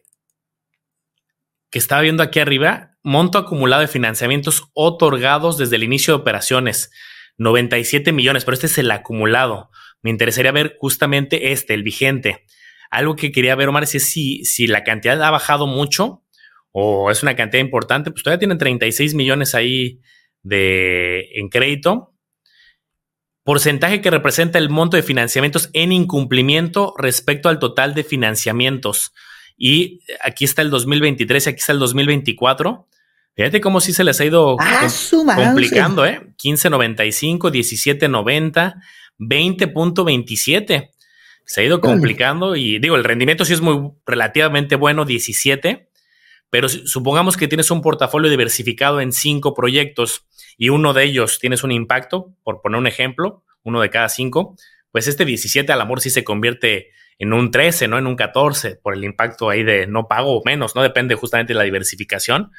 que estaba viendo aquí arriba, monto acumulado de financiamientos otorgados desde el inicio de operaciones, noventa y siete millones, pero este es el acumulado. Me interesaría ver justamente este, el vigente. Algo que quería ver, Omar, es si, si la cantidad ha bajado mucho o es una cantidad importante. Pues todavía tienen treinta y seis millones ahí de, en crédito. Porcentaje que representa el monto de financiamientos en incumplimiento respecto al total de financiamientos. Y aquí está el dos mil veintitrés y aquí está el dos mil veinticuatro. Fíjate cómo sí se les ha ido ah, com- complicando, ¿eh? quince noventa y cinco, diecisiete noventa, veinte punto veintisiete. Se ha ido complicando y digo, el rendimiento sí es muy relativamente bueno, diecisiete, pero supongamos que tienes un portafolio diversificado en cinco proyectos y uno de ellos tienes un impacto, por poner un ejemplo, uno de cada cinco, pues este diecisiete al amor sí se convierte en un trece, ¿no? En un catorce, por el impacto ahí de no pago o menos, ¿no? Depende justamente de la diversificación.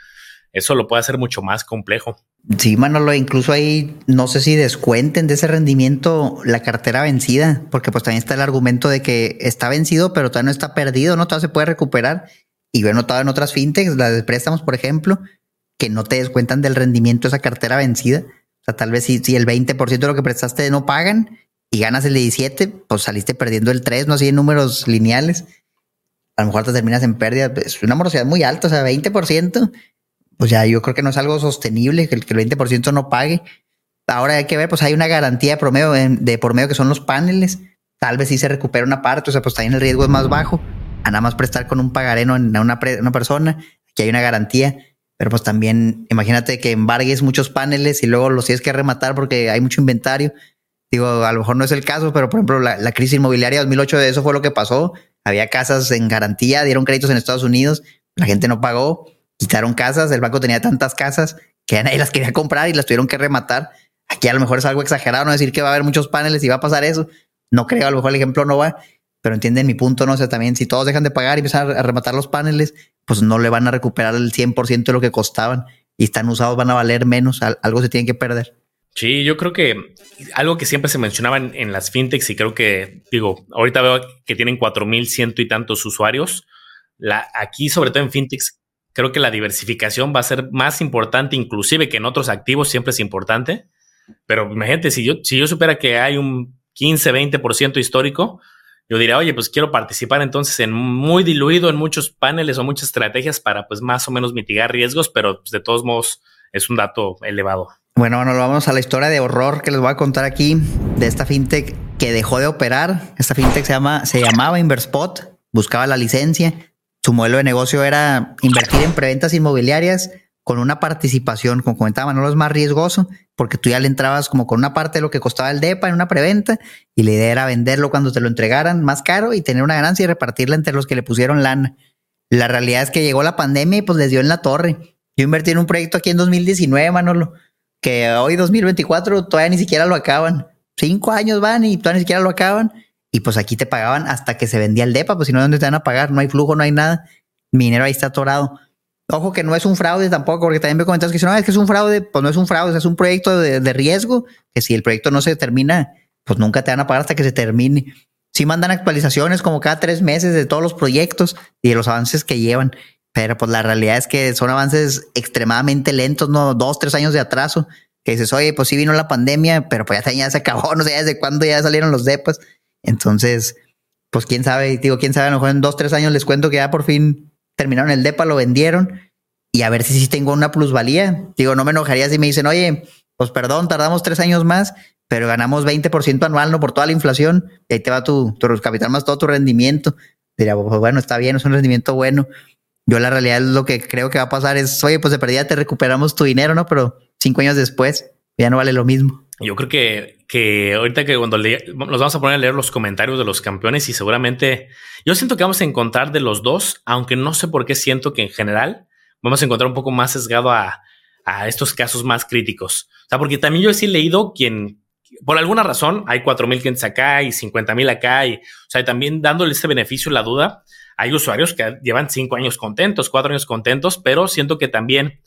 eso lo puede hacer mucho más complejo. Sí, Manolo, incluso ahí no sé si descuenten de ese rendimiento la cartera vencida, porque pues también está el argumento de que está vencido, pero todavía no está perdido, ¿no? Todavía se puede recuperar. Y yo he notado en otras fintechs, las de préstamos, por ejemplo, que no te descuentan del rendimiento de esa cartera vencida. O sea, tal vez si, si el veinte por ciento de lo que prestaste no pagan y ganas el diecisiete, pues saliste perdiendo el tres, no así en números lineales. A lo mejor te terminas en pérdida. Es una morosidad muy alta, o sea, veinte por ciento. Pues ya yo creo que no es algo sostenible que el, que el veinte por ciento no pague. Ahora hay que ver, pues hay una garantía de promedio, de por medio que son los paneles. Tal vez sí se recupera una parte, o sea, pues también el riesgo es más bajo. A nada más prestar con un pagareno en una, pre, una persona, que hay una garantía. Pero pues también imagínate que embargues muchos paneles y luego los tienes que rematar porque hay mucho inventario. Digo, a lo mejor no es el caso, pero por ejemplo la, la crisis inmobiliaria dos mil ocho, de eso fue lo que pasó. Había casas en garantía, dieron créditos en Estados Unidos, la gente no pagó. Quitaron casas, el banco tenía tantas casas que nadie las quería comprar y las tuvieron que rematar. Aquí a lo mejor es algo exagerado, no decir que va a haber muchos paneles y va a pasar eso. No creo, a lo mejor el ejemplo no va, pero entienden mi punto, ¿no? O sea, también si todos dejan de pagar y empiezan a rematar los paneles, pues no le van a recuperar el cien por ciento de lo que costaban y están usados, van a valer menos, algo se tiene que perder. Sí, yo creo que algo que siempre se mencionaba en, en las fintechs y creo que, digo, ahorita veo que tienen cuatro mil ciento y tantos usuarios. La, aquí, sobre todo en fintechs, creo que la diversificación va a ser más importante, inclusive que en otros activos siempre es importante. Pero imagínate, si yo, si yo supiera que hay un quince, veinte por ciento histórico, yo diría, oye, pues quiero participar entonces en muy diluido en muchos paneles o muchas estrategias para pues más o menos mitigar riesgos, pero pues, de todos modos es un dato elevado. Bueno, bueno, vamos a la historia de horror que les voy a contar aquí de esta fintech que dejó de operar. Esta fintech se llama, se llamaba Inverspot, buscaba la licencia. Su modelo de negocio era invertir en preventas inmobiliarias con una participación, como comentaba Manolo, es más riesgoso porque tú ya le entrabas como con una parte de lo que costaba el depa en una preventa y la idea era venderlo cuando te lo entregaran más caro y tener una ganancia y repartirla entre los que le pusieron lana. La realidad es que llegó la pandemia y pues les dio en la torre. Yo invertí en un proyecto aquí en dos mil diecinueve, Manolo, que hoy dos mil veinticuatro todavía ni siquiera lo acaban. Cinco años van y todavía ni siquiera lo acaban. Y pues aquí te pagaban hasta que se vendía el depa, pues si no, ¿dónde te van a pagar? No hay flujo, no hay nada. Mi dinero ahí está atorado. Ojo que no es un fraude tampoco, porque también me comentas que dicen, no, es que es un fraude. Pues no es un fraude, es un proyecto de, de riesgo, que si el proyecto no se termina, pues nunca te van a pagar hasta que se termine. Sí mandan actualizaciones como cada tres meses de todos los proyectos y de los avances que llevan. Pero pues la realidad es que son avances extremadamente lentos, ¿no? Dos, tres años de atraso. Que dices, oye, pues sí vino la pandemia, pero pues ya, ya se acabó, no sé ya desde cuándo ya salieron los depas. Entonces, pues quién sabe, digo, quién sabe, a lo mejor en dos, tres años les cuento que ya por fin terminaron el depa, lo vendieron y a ver si sí tengo una plusvalía. Digo, no me enojaría si me dicen, oye, pues perdón, tardamos tres años más, pero ganamos veinte por ciento anual, no por toda la inflación, y ahí te va tu, tu capital más todo tu rendimiento. Diría, pues bueno, está bien, es un rendimiento bueno. Yo la realidad es lo que creo que va a pasar es, oye, pues de perdida te recuperamos tu dinero, ¿no? Pero cinco años después ya no vale lo mismo. Yo creo que, que ahorita que cuando le, nos vamos a poner a leer los comentarios de los campeones y seguramente yo siento que vamos a encontrar de los dos, aunque no sé por qué siento que en general vamos a encontrar un poco más sesgado a, a estos casos más críticos. O sea, porque también yo sí he leído quien, por alguna razón, hay cuatro mil clientes acá y cincuenta mil acá y, o sea, también dándole este beneficio la duda, hay usuarios que llevan cinco años contentos, cuatro años contentos, pero siento que también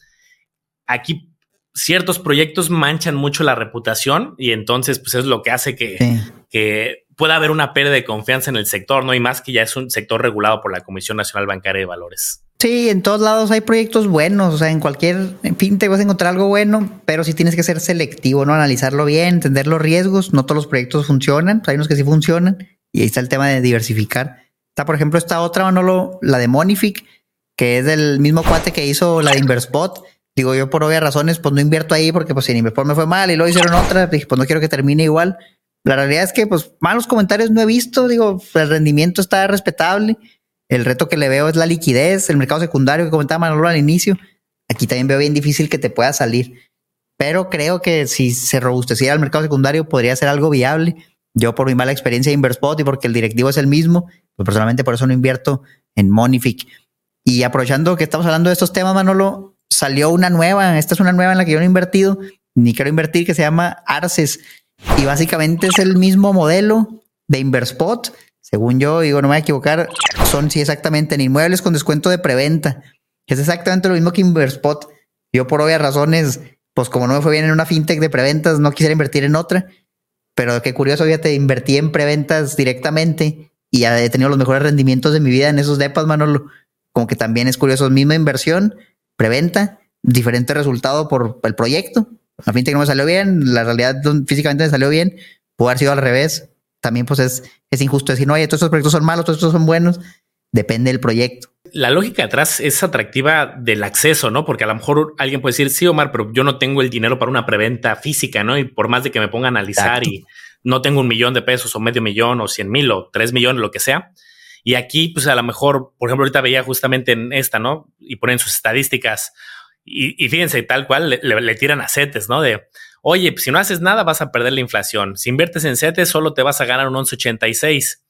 aquí ciertos proyectos manchan mucho la reputación y entonces pues es lo que hace que, sí. que pueda haber una pérdida de confianza en el sector, ¿no? Y más que ya es un sector regulado por la Comisión Nacional Bancaria de Valores. Sí, en todos lados hay proyectos buenos, o sea, en cualquier en fin te vas a encontrar algo bueno, pero sí tienes que ser selectivo, ¿no? Analizarlo bien, entender los riesgos, no todos los proyectos funcionan, hay unos que sí funcionan y ahí está el tema de diversificar. Está, por ejemplo, esta otra, Manolo, la de Monific, que es del mismo cuate que hizo la de Inverspot. Digo, yo por obvias razones, pues no invierto ahí porque pues si en Inverspot me fue mal y luego hicieron otra, dije, pues no quiero que termine igual. La realidad es que pues malos comentarios no he visto, digo, el rendimiento está respetable. El reto que le veo es la liquidez, el mercado secundario que comentaba Manolo al inicio. Aquí también veo bien difícil que te pueda salir. Pero creo que si se robusteciera el mercado secundario podría ser algo viable. Yo por mi mala experiencia de Inverspot y porque el directivo es el mismo, pues personalmente por eso no invierto en Monific. Y aprovechando que estamos hablando de estos temas, Manolo, salió una nueva, esta es una nueva en la que yo no he invertido, ni quiero invertir, que se llama Arces. Y básicamente es el mismo modelo de Inverspot. Según yo, digo, no me voy a equivocar, son sí exactamente en inmuebles con descuento de preventa. Es exactamente lo mismo que Inverspot. Yo por obvias razones, pues como no me fue bien en una fintech de preventas, no quisiera invertir en otra. Pero qué curioso, fíjate, invertí en preventas directamente y ya he tenido los mejores rendimientos de mi vida en esos depas, Manolo. Como que también es curioso, misma inversión, preventa, diferente resultado por el proyecto. La fintech no me salió bien, la realidad físicamente me salió bien, pudo haber sido al revés. También pues es, es injusto decir, no, oye, todos estos proyectos son malos, todos estos son buenos. Depende del proyecto. La lógica atrás es atractiva del acceso, ¿no? Porque a lo mejor alguien puede decir, sí, Omar, pero yo no tengo el dinero para una preventa física, ¿no? Y por más de que me ponga a analizar. Exacto. Y no tengo un millón de pesos o medio millón o cien mil o tres millones, lo que sea. Y aquí, pues a lo mejor, por ejemplo, ahorita veía justamente en esta, ¿no? Y ponen sus estadísticas y, y fíjense, tal cual le, le, le tiran a CETES, ¿no? De, oye, pues si no haces nada vas a perder la inflación. Si inviertes en CETES solo te vas a ganar un once ochenta y seis.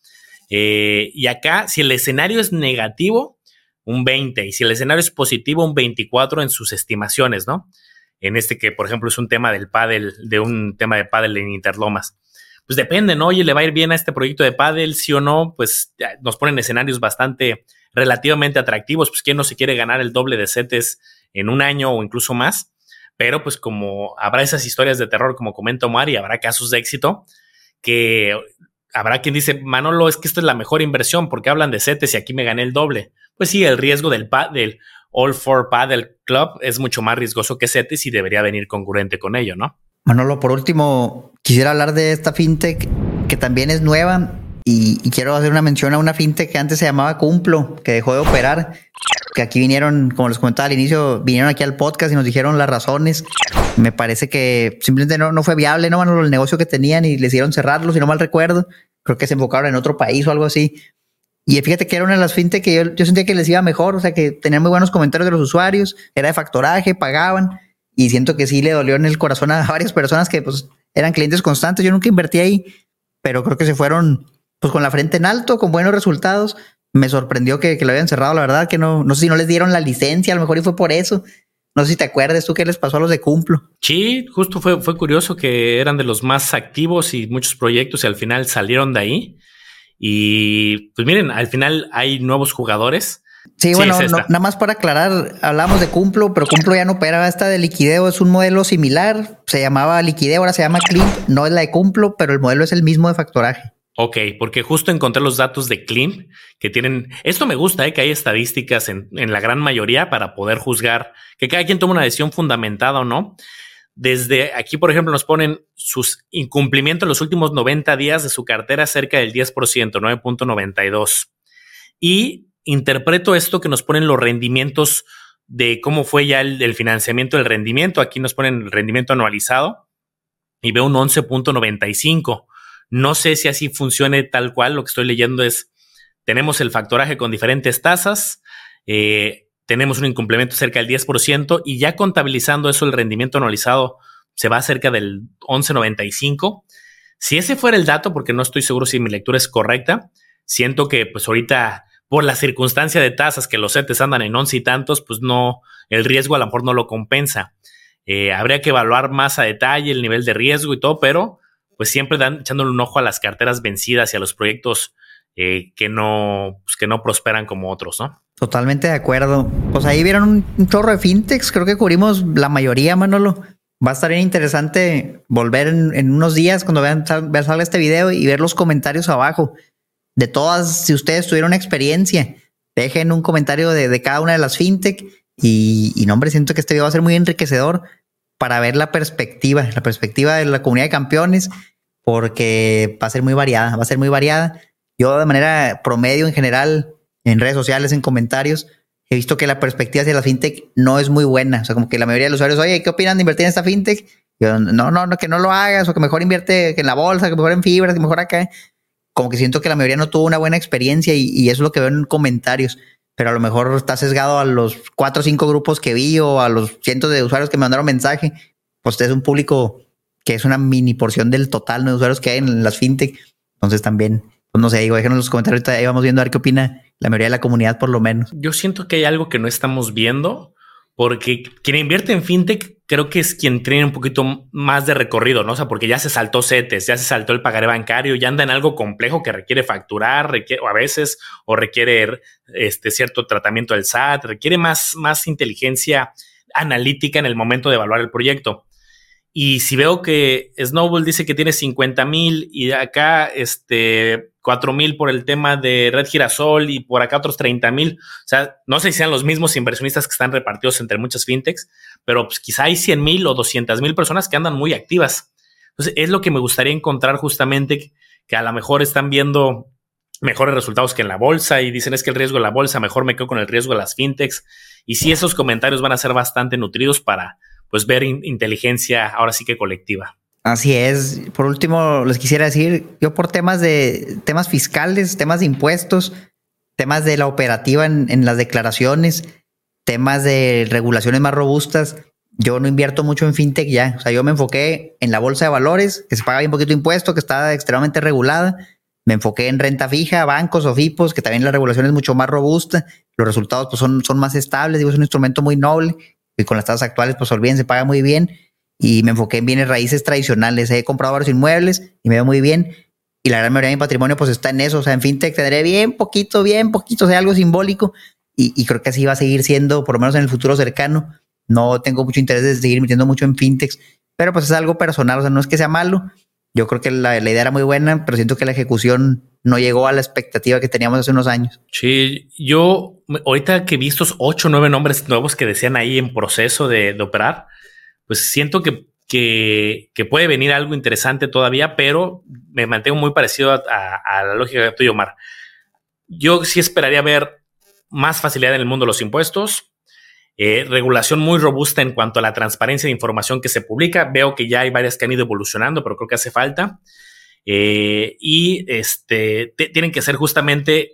Eh, y acá, si el escenario es negativo, un veinte, y si el escenario es positivo, un veinticuatro en sus estimaciones, ¿no? En este que, por ejemplo, es un tema del pádel, de un tema de pádel en Interlomas. Pues depende, ¿no? Oye, ¿le va a ir bien a este proyecto de pádel, sí o no? Pues nos ponen escenarios bastante relativamente atractivos. Pues quién no se quiere ganar el doble de CETES en un año o incluso más. Pero pues como habrá esas historias de terror, como comenta Omar, y habrá casos de éxito, que habrá quien dice, Manolo, es que esto es la mejor inversión porque hablan de CETES y aquí me gané el doble. Pues sí, el riesgo del, del All For Paddle Club es mucho más riesgoso que CETES y debería venir congruente con ello, ¿no? Manolo, por último, quisiera hablar de esta fintech que también es nueva y, y quiero hacer una mención a una fintech que antes se llamaba Cumplo, que dejó de operar, que aquí vinieron, como les comentaba al inicio, vinieron aquí al podcast y nos dijeron las razones. Me parece que simplemente no, no fue viable, ¿no, Manolo? El negocio que tenían y les hicieron cerrarlo, si no mal recuerdo. Creo que se enfocaron en otro país o algo así. Y fíjate que era una de las fintech que yo, yo sentía que les iba mejor, o sea, que tenían muy buenos comentarios de los usuarios, era de factoraje, pagaban, y siento que sí le dolió en el corazón a varias personas que pues eran clientes constantes. Yo nunca invertí ahí, pero creo que se fueron pues con la frente en alto, con buenos resultados. Me sorprendió que, que lo habían cerrado, la verdad que no, no sé si no les dieron la licencia, a lo mejor y fue por eso. No sé si te acuerdas tú qué les pasó a los de Cumplo. Sí, justo fue, fue curioso que eran de los más activos y muchos proyectos y al final salieron de ahí. Y pues miren, al final hay nuevos jugadores. Sí, sí, bueno, no, nada más para aclarar, hablamos de Cumplo, pero Cumplo ya no opera. Esta de Liquideo es un modelo similar, se llamaba Liquideo, ahora se llama Climp, no es la de Cumplo, pero el modelo es el mismo de factoraje. Ok, porque justo encontré los datos de Climp que tienen, esto me gusta, ¿eh? Que hay estadísticas en, en la gran mayoría para poder juzgar que cada quien tome una decisión fundamentada o no. Desde aquí, por ejemplo, nos ponen sus incumplimientos en los últimos noventa días de su cartera cerca del diez por ciento, nueve punto noventa y dos. Y interpreto esto que nos ponen los rendimientos de cómo fue ya el, el financiamiento del rendimiento. Aquí nos ponen el rendimiento anualizado y veo un once punto noventa y cinco. No sé si así funcione tal cual. Lo que estoy leyendo es, tenemos el factoraje con diferentes tasas, eh, tenemos un incumplimiento cerca del diez por ciento y ya contabilizando eso, el rendimiento anualizado se va cerca del once noventa y cinco. Si ese fuera el dato, porque no estoy seguro si mi lectura es correcta, siento que pues ahorita por la circunstancia de tasas que los CETES andan en once y tantos, pues no, el riesgo a lo mejor no lo compensa. Eh, habría que evaluar más a detalle el nivel de riesgo y todo, pero pues siempre dan echándole un ojo a las carteras vencidas y a los proyectos eh, que no, pues que no prosperan como otros, ¿no? Totalmente de acuerdo. Pues ahí vieron un, un chorro de fintechs, creo que cubrimos la mayoría, Manolo. Va a estar bien interesante volver en, en unos días cuando vean, vean salga este video y ver los comentarios abajo. De todas, si ustedes tuvieron experiencia, dejen un comentario de, de cada una de las fintech y, y no, hombre, siento que este video va a ser muy enriquecedor para ver la perspectiva, la perspectiva de la comunidad de campeones, porque va a ser muy variada, va a ser muy variada. Yo de manera promedio en general, en redes sociales, en comentarios, he visto que la perspectiva hacia la fintech no es muy buena. O sea, como que la mayoría de los usuarios, oye, ¿qué opinan de invertir en esta fintech? Yo, no, no, no, que no lo hagas, o que mejor invierte en la bolsa, que mejor en fibras, que mejor acá. Como que siento que la mayoría no tuvo una buena experiencia y, y eso es lo que veo en comentarios. Pero a lo mejor está sesgado a los cuatro o cinco grupos que vi o a los cientos de usuarios que me mandaron mensaje. Pues es un público que es una mini porción del total de usuarios que hay en las fintech. Entonces también, pues no sé, digo, déjenos en los comentarios, ahí vamos viendo a ver qué opina la mayoría de la comunidad por lo menos. Yo siento que hay algo que no estamos viendo, porque quien invierte en fintech creo que es quien tiene un poquito más de recorrido, ¿no? O sea, porque ya se saltó CETES, ya se saltó el pagaré bancario, ya anda en algo complejo que requiere facturar, requiere, o a veces, o requiere este cierto tratamiento del S A T, requiere más, más inteligencia analítica en el momento de evaluar el proyecto. Y si veo que Snowball dice que tiene cincuenta mil y acá este, cuatro mil por el tema de Red Girasol y por acá otros treinta mil, o sea, no sé si sean los mismos inversionistas que están repartidos entre muchas fintechs, pero pues quizá hay cien mil o doscientas mil personas que andan muy activas. Entonces, es lo que me gustaría encontrar justamente, que, que a lo mejor están viendo mejores resultados que en la bolsa y dicen es que el riesgo de la bolsa, mejor me quedo con el riesgo de las fintechs. Y sí, esos comentarios van a ser bastante nutridos para pues ver in- inteligencia ahora sí que colectiva. Así es. Por último, les quisiera decir, yo por temas de temas fiscales, temas de impuestos, temas de la operativa en, en las declaraciones, temas de regulaciones más robustas, yo no invierto mucho en fintech ya. O sea, yo me enfoqué en la bolsa de valores, que se paga bien poquito de impuesto, que está extremadamente regulada. Me enfoqué en renta fija, bancos o FIPOS, que también la regulación es mucho más robusta. Los resultados pues, son, son más estables. Digo, es un instrumento muy noble. Y con las tasas actuales, pues olviden, se paga muy bien. Y me enfoqué en bienes raíces tradicionales. He comprado varios inmuebles y me veo muy bien. Y la gran mayoría de mi patrimonio pues está en eso. O sea, en fintech tendré bien poquito, bien poquito, o sea, algo simbólico. Y, y creo que así va a seguir siendo, por lo menos en el futuro cercano. No tengo mucho interés de seguir metiendo mucho en fintechs, pero pues es algo personal. O sea, no es que sea malo. Yo creo que la, la idea era muy buena, pero siento que la ejecución no llegó a la expectativa que teníamos hace unos años. Sí, yo ahorita que vi estos ocho o nueve nombres nuevos que decían ahí en proceso de, de operar, pues siento que, que, que puede venir algo interesante todavía, pero me mantengo muy parecido a, a, a la lógica de tuyo, Omar. Yo sí esperaría ver más facilidad en el mundo de los impuestos, eh, regulación muy robusta en cuanto a la transparencia de información que se publica. Veo que ya hay varias que han ido evolucionando, pero creo que hace falta. Eh, y este te, tienen que ser justamente,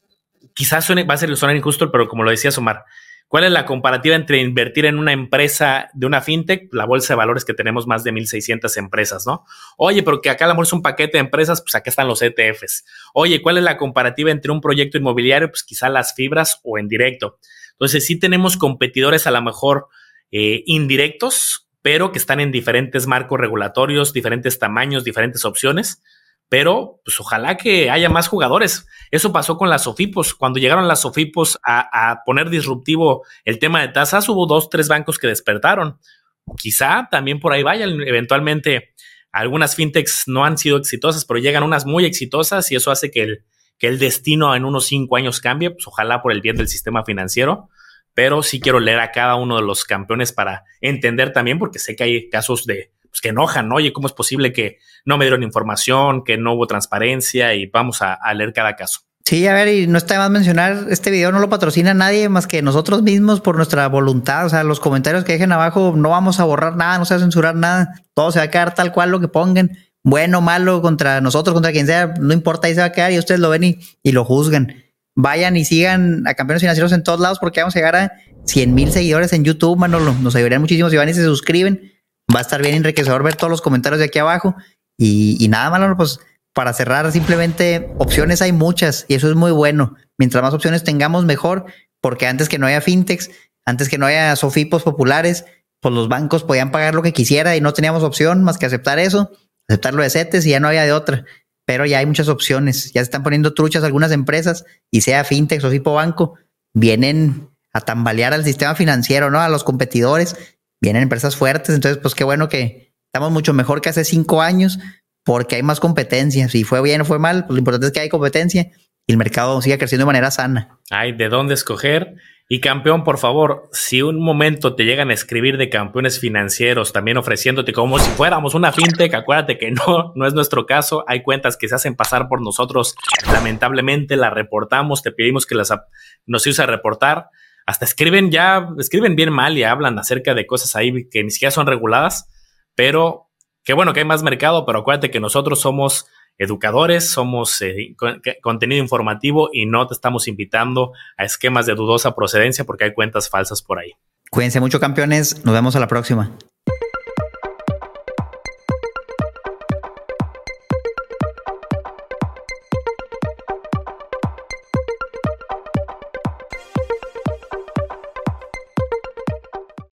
quizás suene, va a ser sonar injusto, pero como lo decía Omar, ¿cuál es la comparativa entre invertir en una empresa de una fintech? La bolsa de valores, que tenemos más de mil seiscientas empresas, ¿no? Oye, pero que acá a lo mejor es un paquete de empresas, pues acá están los E T Fs. Oye, ¿cuál es la comparativa entre un proyecto inmobiliario? Pues quizá las fibras o en directo. Entonces sí tenemos competidores a lo mejor eh, indirectos, pero que están en diferentes marcos regulatorios, diferentes tamaños, diferentes opciones. Pero pues ojalá que haya más jugadores. Eso pasó con las SOFIPOS. Cuando llegaron las SOFIPOS a, a poner disruptivo el tema de tasas, hubo dos, tres bancos que despertaron. Quizá también por ahí vayan. Eventualmente algunas fintechs no han sido exitosas, pero llegan unas muy exitosas y eso hace que el, que el destino en unos cinco años cambie. Pues ojalá por el bien del sistema financiero. Pero sí quiero leer a cada uno de los campeones para entender también, porque sé que hay casos de pues, que enojan, ¿no? Oye, ¿cómo es posible que no me dieron información, que no hubo transparencia? Y vamos a, a leer cada caso. Sí, a ver, y no está de más mencionar, este video no lo patrocina nadie más que nosotros mismos por nuestra voluntad. O sea, los comentarios que dejen abajo, no vamos a borrar nada, no se va a censurar nada. Todo se va a quedar tal cual lo que pongan. Bueno, malo, contra nosotros, contra quien sea, no importa, ahí se va a quedar y ustedes lo ven y, y lo juzgan. Vayan y sigan a Campeones Financieros en todos lados porque vamos a llegar a cien mil seguidores en YouTube, Manolo. Nos ayudarían muchísimo si van y se suscriben. Va a estar bien enriquecedor ver todos los comentarios de aquí abajo. Y, y nada, Manolo, pues para cerrar, simplemente opciones hay muchas y eso es muy bueno. Mientras más opciones tengamos, mejor, porque antes que no haya fintechs, antes que no haya sofipos populares, pues los bancos podían pagar lo que quisiera y no teníamos opción más que aceptar eso, aceptar lo de CETES y ya no había de otra. Pero ya hay muchas opciones, ya se están poniendo truchas algunas empresas y sea fintech o tipo banco, vienen a tambalear al sistema financiero, ¿no? A los competidores, vienen empresas fuertes, entonces pues qué bueno que estamos mucho mejor que hace cinco años porque hay más competencia. Si fue bien o fue mal, pues lo importante es que hay competencia y el mercado siga creciendo de manera sana. Hay de dónde escoger. Y campeón, por favor, si un momento te llegan a escribir de Campeones Financieros, también ofreciéndote como si fuéramos una fintech, acuérdate que no, no es nuestro caso. Hay cuentas que se hacen pasar por nosotros. Lamentablemente las reportamos, te pedimos que las nos ayudes a reportar. Hasta escriben ya, escriben bien mal y hablan acerca de cosas ahí que ni siquiera son reguladas. Pero qué bueno que hay más mercado, pero acuérdate que nosotros somos educadores, somos eh, con, contenido informativo y no te estamos invitando a esquemas de dudosa procedencia porque hay cuentas falsas por ahí. Cuídense mucho, campeones. Nos vemos a la próxima.